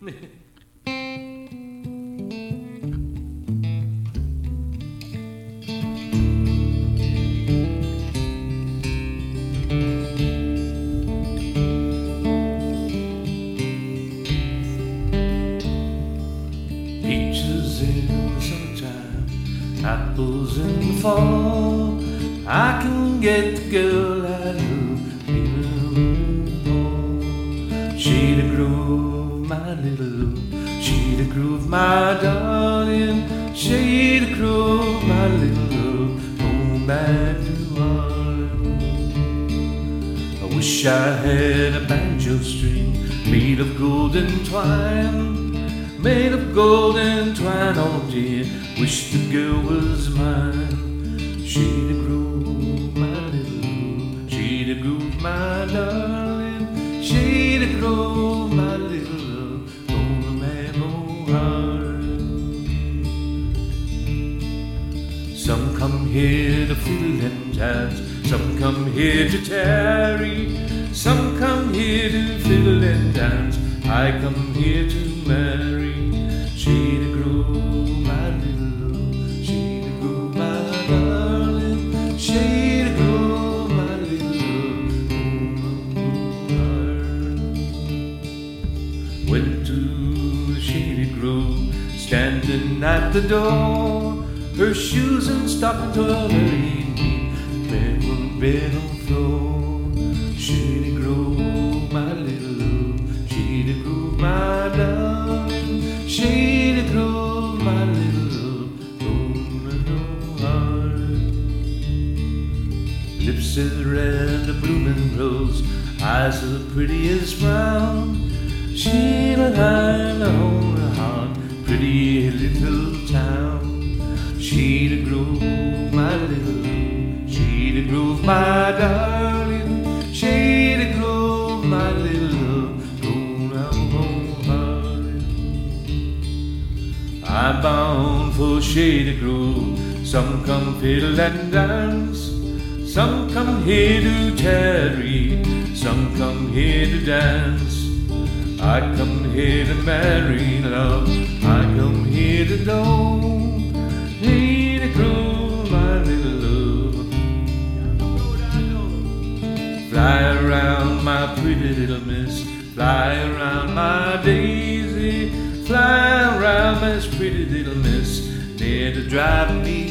Peaches in the summertime, apples in the fall. I can get the girl I love even more. She the groove, my little love. She the groove, my darling. She the groove, my little love. Going back to Harlem. I wish I had a banjo string made of golden twine. Made of golden twine, oh dear, wish the girl was mine. She the groove, my little, she the groove, my darling. She the groove, my little love, gonna make my heart. Some come here to fiddle and dance, some come here to tarry. Some come here to fiddle and dance, I come here to marry. She the groove, my little love. She the groove, my darling. She the groove, my little love. Went to the Shady Grove, standing at the door. Her shoes and stockings were very neat, bed on bed on floor. Shady Grove, my little love. Shady Grove, my darling. Shady Grove, my little love, gonna know heart. Lips as red, a blooming rose, eyes as pretty as brown. She behind the whole heart, pretty little town. Shady Grove, my little love. Shady Grove, my darling. Shady Grove, my little love, gonna know heart. I'm bound for Shady Grove. Some come fiddle and dance, some come here to tarry, some come here to dance. I come here to marry love, I come here to know. Shady Grove, my little love. Fly around my pretty little miss, fly around my daisy. Fly around this pretty little miss, near to drive me